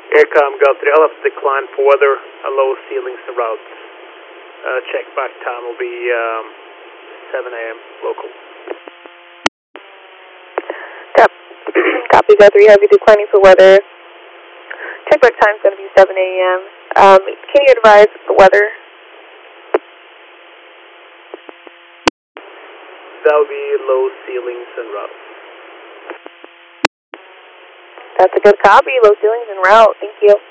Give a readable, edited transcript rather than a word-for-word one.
Aircom got 3. I'll have to decline for weather, low ceilings and routes. Check back time will be 7 a.m. local. Copy that 3 Heavy, declining for weather. Check back time is going to be 7 a.m. Can you advise the weather? That will be low ceilings and routes. That's a good copy. Low ceilings and route. Thank you.